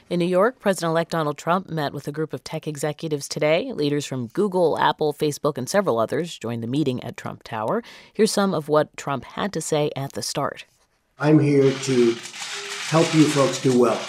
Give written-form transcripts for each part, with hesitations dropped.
In New York, President-elect Donald Trump met with a group of tech executives today. Leaders from Google, Apple, Facebook, and several others joined the meeting at Trump Tower. Here's some of what Trump had to say at the start. I'm here to help you folks do well.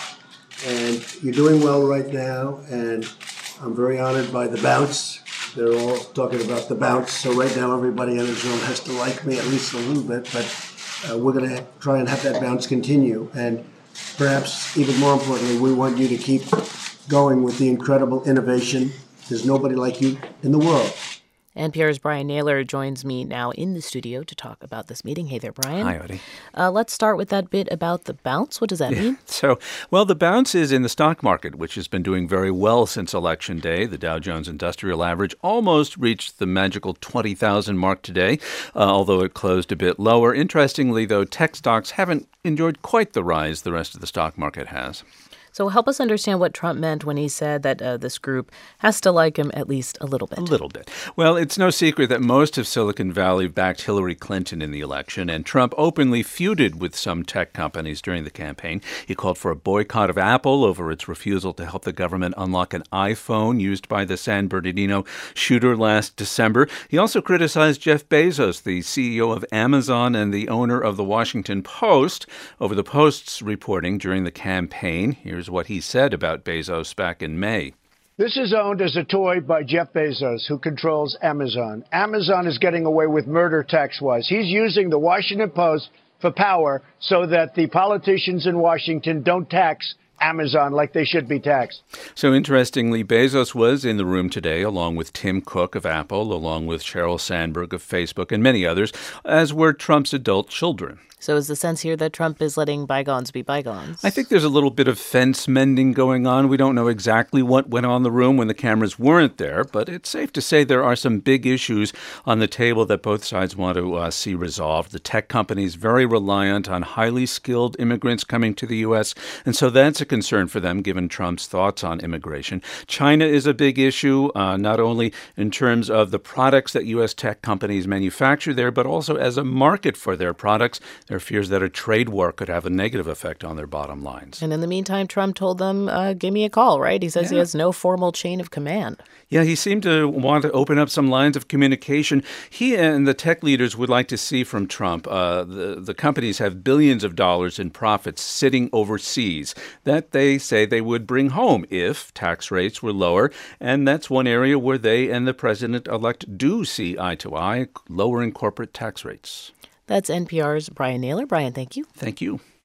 And you're doing well right now, and I'm very honored by the bounce. They're all talking about the bounce, so right now everybody in this room has to like me at least a little bit, but we're going to try and have that bounce continue. And perhaps even more importantly, we want you to keep going with the incredible innovation. There's nobody like you in the world. NPR's Brian Naylor joins me now in the studio to talk about this meeting. Hey there, Brian. Hi, Audie. Let's start with that bit about the bounce. What does that mean? So, the bounce is in the stock market, which has been doing very well since Election Day. The Dow Jones Industrial Average almost reached the magical 20,000 mark today, although it closed a bit lower. Interestingly, though, tech stocks haven't enjoyed quite the rise the rest of the stock market has. So help us understand what Trump meant when he said that this group has to like him at least a little bit. A little bit. Well, it's no secret that most of Silicon Valley backed Hillary Clinton in the election, and Trump openly feuded with some tech companies during the campaign. He called for a boycott of Apple over its refusal to help the government unlock an iPhone used by the San Bernardino shooter last December. He also criticized Jeff Bezos, the CEO of Amazon and the owner of the Washington Post, over the Post's reporting during the campaign. Here's what he said about Bezos back in May. This is owned as a toy by Jeff Bezos, who controls Amazon. Amazon is getting away with murder tax-wise. He's using the Washington Post for power so that the politicians in Washington don't tax Amazon like they should be taxed. So interestingly, Bezos was in the room today, along with Tim Cook of Apple, along with Sheryl Sandberg of Facebook, and many others, as were Trump's adult children. So is the sense here that Trump is letting bygones be bygones? I think there's a little bit of fence mending going on. We don't know exactly what went on in the room when the cameras weren't there, but it's safe to say there are some big issues on the table that both sides want to see resolved. The tech companies very reliant on highly skilled immigrants coming to the U.S., and so that's a concern for them, given Trump's thoughts on immigration. China is a big issue, not only in terms of the products that U.S. tech companies manufacture there, but also as a market for their products. There are fears that a trade war could have a negative effect on their bottom lines. And in the meantime, Trump told them, give me a call, right? He says he has no formal chain of command. Yeah, he seemed to want to open up some lines of communication. He and the tech leaders would like to see from Trump, the companies have billions of dollars in profits sitting overseas that they say they would bring home if tax rates were lower. And that's one area where they and the president-elect do see eye to eye, lowering corporate tax rates. That's NPR's Brian Naylor. Brian, thank you. Thank you.